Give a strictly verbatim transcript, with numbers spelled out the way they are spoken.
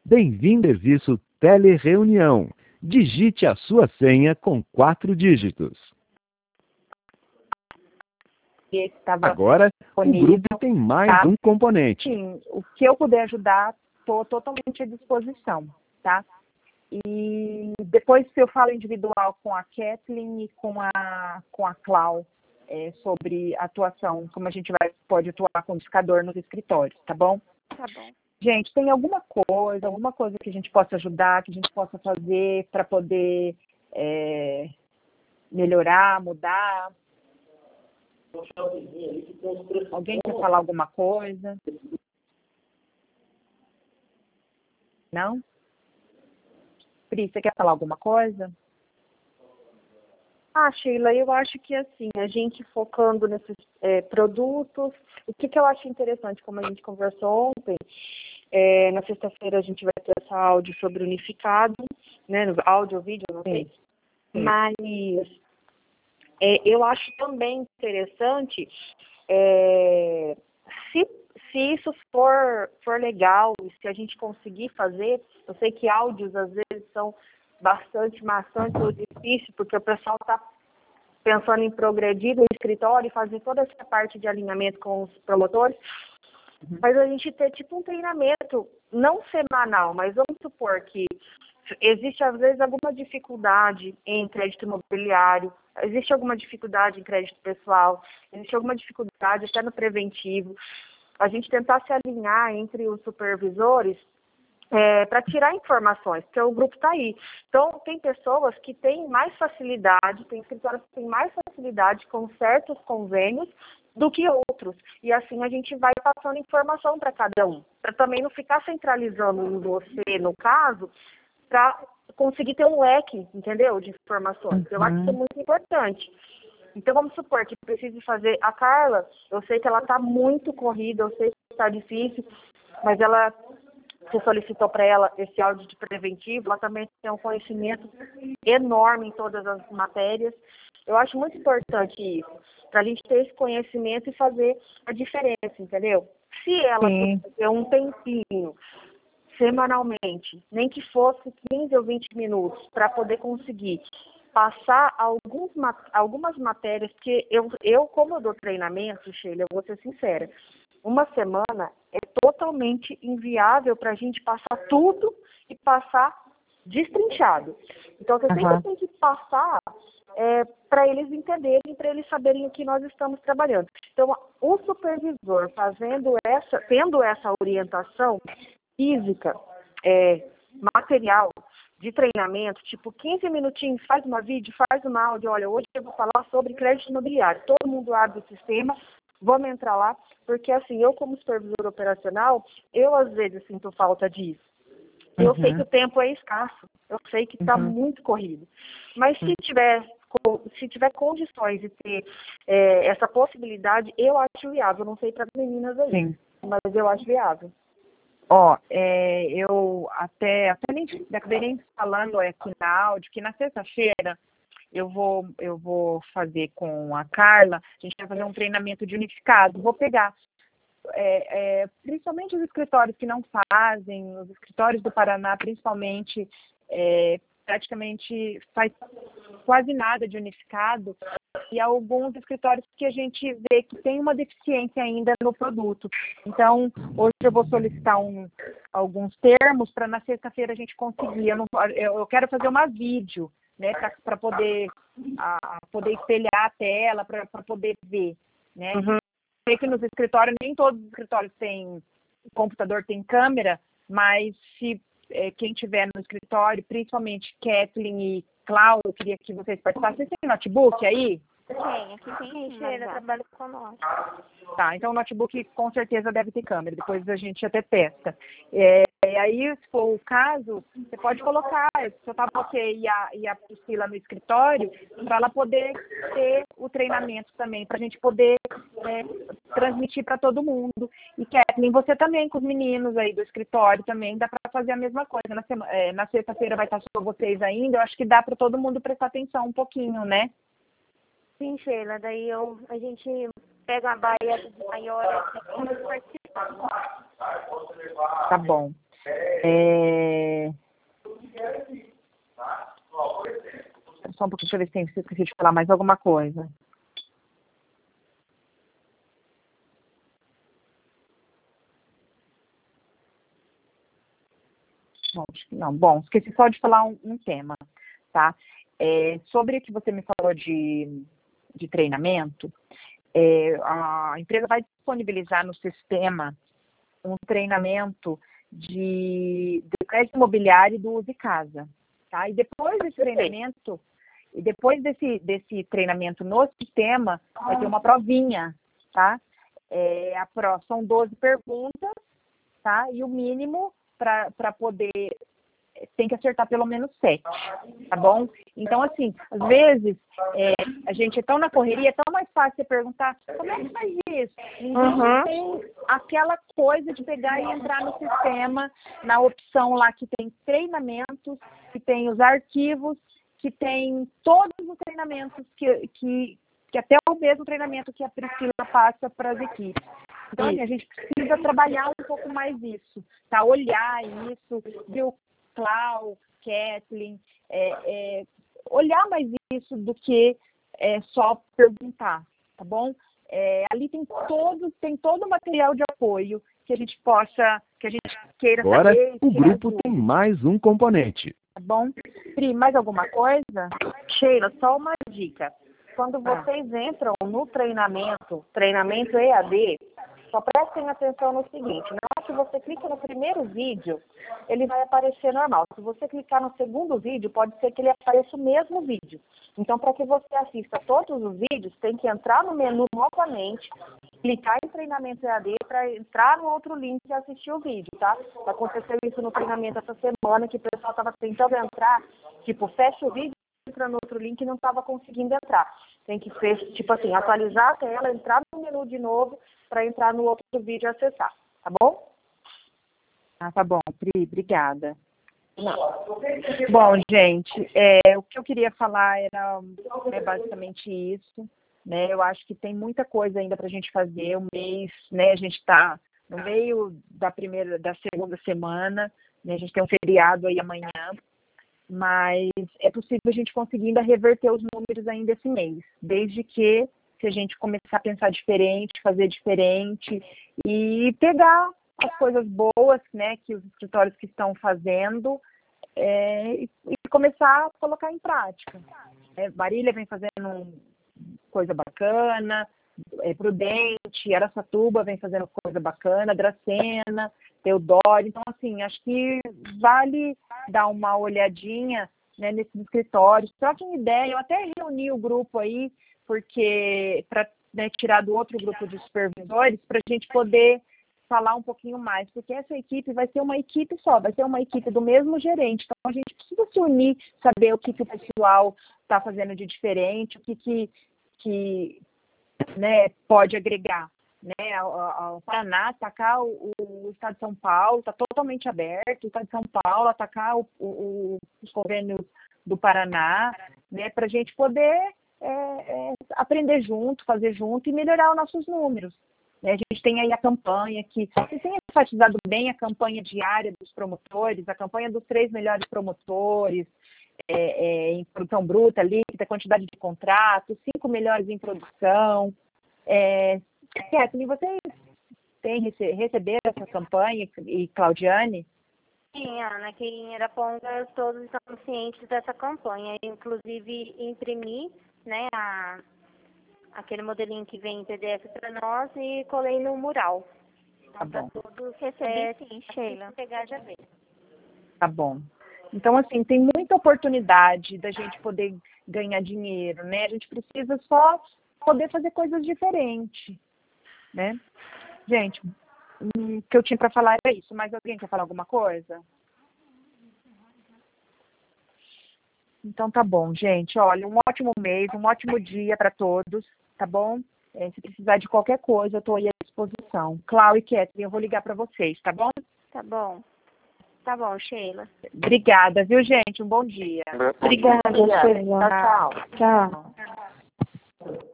Bem-vindo ao serviço Telereunião. Digite a sua senha com quatro dígitos. Agora, o grupo tem mais tá? um componente. Sim, o que eu puder ajudar, estou totalmente à disposição, tá? E depois eu falo individual com a Kathleen e com a, com a Clau, é, sobre atuação, como a gente vai, pode atuar com o indicador nos escritórios, tá bom? Tá bom. Gente, tem alguma coisa, alguma coisa que a gente possa ajudar, que a gente possa fazer para poder é, melhorar, mudar? Alguém quer falar alguma coisa? Não? Pri, você quer falar alguma coisa? Ah, Sheila, eu acho que assim, a gente focando nesses é, produtos, o que, que eu acho interessante, como a gente conversou ontem, é, na sexta-feira a gente vai ter essa áudio sobre unificado, né, no áudio ou vídeo, não sei, Sim. mas é, eu acho também interessante, é, se, se isso for, for legal, se a gente conseguir fazer, eu sei que áudios às vezes são bastante maçante ou difícil, porque o pessoal está pensando em progredir no escritório e fazer toda essa parte de alinhamento com os promotores, uhum. Mas a gente ter tipo um treinamento, não semanal, mas vamos supor que existe às vezes alguma dificuldade em crédito imobiliário, existe alguma dificuldade em crédito pessoal, existe alguma dificuldade até no preventivo, a gente tentar se alinhar entre os supervisores É, para tirar informações, porque o grupo está aí. Então, tem pessoas que têm mais facilidade, tem escritórios que têm mais facilidade com certos convênios do que outros. E assim a gente vai passando informação para cada um, para também não ficar centralizando em você, no caso, para conseguir ter um leque, entendeu, de informações. Eu acho que isso é muito importante. Então, vamos supor que precise fazer a Carla, eu sei que ela está muito corrida, eu sei que está difícil, mas ela... Você solicitou para ela esse áudio de preventivo, ela também tem um conhecimento enorme em todas as matérias. Eu acho muito importante isso, para a gente ter esse conhecimento e fazer a diferença, entendeu? Se ela ter um tempinho, semanalmente, nem que fosse quinze ou vinte minutos, para poder conseguir passar alguns, algumas matérias, porque eu, eu, como eu dou treinamento, Sheila, eu vou ser sincera, uma semana é totalmente inviável para a gente passar tudo e passar destrinchado. Então, você uhum. sempre tem que passar é, para eles entenderem, para eles saberem o que nós estamos trabalhando. Então, o supervisor fazendo essa, tendo essa orientação física, é, material, de treinamento, tipo quinze minutinhos, faz uma vídeo, faz uma áudio, olha, hoje eu vou falar sobre crédito imobiliário. Todo mundo abre o sistema, vamos entrar lá, porque assim, eu como supervisor operacional, eu às vezes sinto falta disso. Eu uhum. sei que o tempo é escasso, eu sei que está uhum. muito corrido. Mas se tiver, se tiver condições de ter é, essa possibilidade, eu acho viável. Não sei para as meninas aí, Sim. mas eu acho viável. Ó, é, eu até, até nem, acabei nem falando aqui na áudio, que na sexta-feira eu vou, eu vou fazer com a Carla, a gente vai fazer um treinamento de unificado. Vou pegar, é, é, principalmente os escritórios que não fazem, os escritórios do Paraná, principalmente, é, praticamente faz quase nada de unificado, e alguns escritórios que a gente vê que tem uma deficiência ainda no produto. Então, hoje eu vou solicitar um, alguns termos para na sexta-feira a gente conseguir. Eu, não, eu, eu quero fazer uma vídeo, né, para poder, a, poder espelhar a tela, para poder ver, né? Uhum. Sei que nos escritórios, nem todos os escritórios têm computador, tem câmera, mas se é, quem tiver no escritório, principalmente Kathleen e Cláudia, eu queria que vocês participassem. Vocês têm notebook aí? Tem, aqui tem, Sheila, trabalha conosco. Tá, então o notebook com certeza deve ter câmera, depois a gente até testa. É, e aí, se for o caso, você pode colocar, se eu tava você e a, e a Priscila no escritório, para ela poder ter o treinamento também, para a gente poder é, transmitir para todo mundo. E Kathleen, você também, com os meninos aí do escritório também, dá para fazer a mesma coisa. Na, sema, é, na sexta-feira vai estar só vocês ainda, eu acho que dá para todo mundo prestar atenção um pouquinho, né? Sim, Sheila, daí eu, a gente pega uma baia maior e vamos participar. Tá bom. É... Só um pouquinho, deixa eu ver se tem, se eu esqueci de falar mais alguma coisa. Bom, acho que não. Bom, esqueci só de falar um, um tema, tá? É, sobre o que você me falou de, de treinamento, é, a empresa vai disponibilizar no sistema um treinamento de, de crédito imobiliário do Use Casa, tá? E depois desse treinamento, e depois desse, desse treinamento no sistema, vai ter uma provinha, tá? É, a pro, são doze perguntas, tá? E o mínimo para poder, tem que acertar pelo menos sete, tá bom? Então, assim, às vezes, é, a gente é tão na correria, é tão mais fácil você perguntar, como é que faz isso? Ninguém Uhum. tem aquela coisa de pegar e entrar no sistema, na opção lá que tem treinamentos, que tem os arquivos, que tem todos os treinamentos, que, que, que até o mesmo treinamento que a Priscila passa para as equipes. Então, assim, a gente precisa trabalhar um pouco mais isso, tá? Olhar isso, ver o Clau, Kathleen, é, é, olhar mais isso do que é, só perguntar, tá bom? É, ali tem todo, tem todo o material de apoio que a gente possa, que a gente queira Agora, saber. o que grupo ajude, tem mais um componente. tá bom? Pri, mais alguma coisa? Sheila, só uma dica. Quando vocês entram no treinamento, treinamento E A D, só prestem atenção no seguinte, na hora que você clica no primeiro vídeo, ele vai aparecer normal. Se você clicar no segundo vídeo, pode ser que ele apareça o mesmo vídeo. Então, para que você assista todos os vídeos, tem que entrar no menu novamente, clicar em treinamento E A D para entrar no outro link e assistir o vídeo, tá? Aconteceu isso no treinamento essa semana, que o pessoal estava tentando entrar, tipo, fecha o vídeo, entra no outro link e não estava conseguindo entrar. Tem que ser, tipo assim, atualizar a tela, entrar no menu de novo para entrar no outro vídeo e acessar, tá bom? Ah, tá bom, Pri, obrigada. Não. Bom, gente, é, o que eu queria falar era é, basicamente isso, né? Eu acho que tem muita coisa ainda para a gente fazer, o mês, né? A gente está no meio da primeira, da segunda semana, né? A gente tem um feriado aí amanhã, mas é possível a gente conseguir ainda reverter os números ainda esse mês, desde que se a gente começar a pensar diferente, fazer diferente e pegar as coisas boas, né, que os escritórios que estão fazendo é, e, e começar a colocar em prática. É, Marília vem fazendo coisa bacana, é, Prudente, Araçatuba vem fazendo coisa bacana, Dracena, Teodoro. Então, assim, acho que vale dar uma olhadinha, né, nesses escritórios. Troquem ideia, eu até reuni o grupo aí, porque para, né, tirar do outro grupo de supervisores, para a gente poder falar um pouquinho mais, porque essa equipe vai ser uma equipe só, vai ser uma equipe do mesmo gerente, então a gente precisa se unir, saber o que, que o pessoal está fazendo de diferente, o que, que, que né, pode agregar. Né? O Paraná atacar o, o Estado de São Paulo, está totalmente aberto, o Estado de São Paulo atacar o, o, os governos do Paraná, né, para a gente poder é, é, aprender junto, fazer junto e melhorar os nossos números. A gente tem aí a campanha que vocês têm enfatizado bem a campanha diária dos promotores, a campanha dos três melhores promotores, é, é, em produção bruta, líquida, quantidade de contratos, cinco melhores em produção. É, Kathleen, vocês têm, rece receberam essa campanha, e Claudiane? Sim, Ana, aqui em Araponga todos estão cientes dessa campanha. Eu, inclusive, imprimi, né, a... aquele modelinho que vem em P D F para nós e colei no mural. Tá bom. Para todos receber, sim, Sheila. Pegar já ver. Tá bom. Então, assim, tem muita oportunidade da gente poder ganhar dinheiro, né? A gente precisa só poder fazer coisas diferentes, né? Gente, o que eu tinha para falar era isso. Mais alguém quer falar alguma coisa? Então tá bom, gente. Olha, um ótimo mês, um ótimo dia para todos, tá bom? É, se precisar de qualquer coisa, eu estou aí à disposição. Clau e Kathleen, eu vou ligar para vocês, tá bom? Tá bom. Tá bom, Sheila. Obrigada, viu, gente? Um bom dia. Obrigada, Sheila. Tchau, tchau. Tchau.